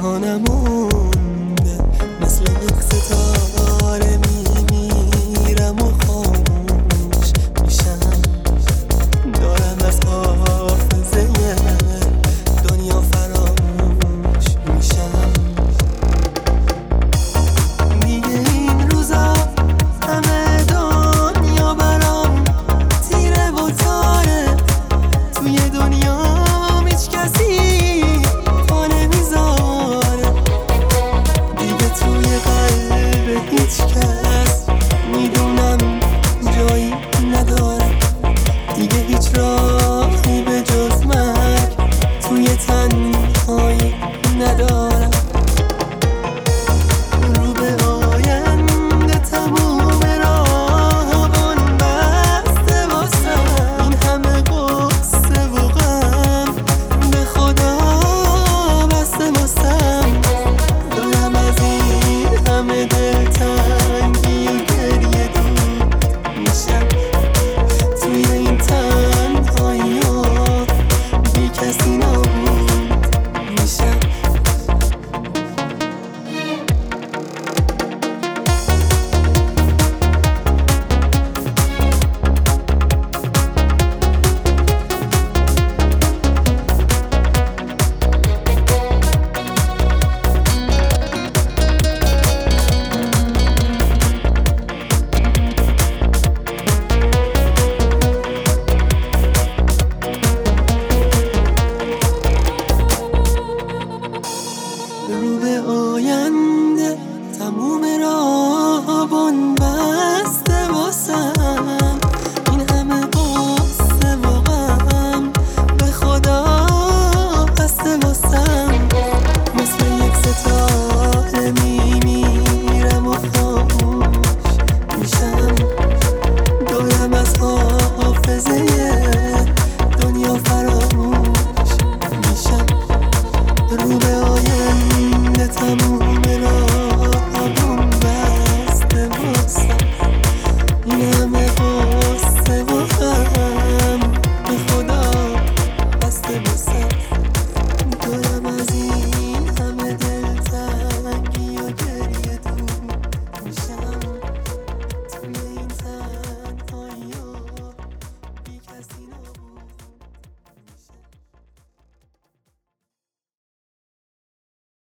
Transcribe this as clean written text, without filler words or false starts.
جهانم مونده، مثل یک ستاره میمیرم و خاموش میشم. دارم از حافظه دنیا فراموش میشم. دیگه این روزا همه دنیا برام تیره و تاره، توی دنیا هیچ کسی پا نمیذاره. دیگه توی قلب هیچ کس میدونم جایی نداره. دیگه هیچ راهی به جز مرگ توی تنهایی ندارم. رو به آینده تموم راه بسته واسم، این همه قصه و غم به خدا بسته واسم. دارم از این همه دلتنگی و گریه دور میشم. توی این تنهایی ها بی کسی نابود میشم. رو به آینده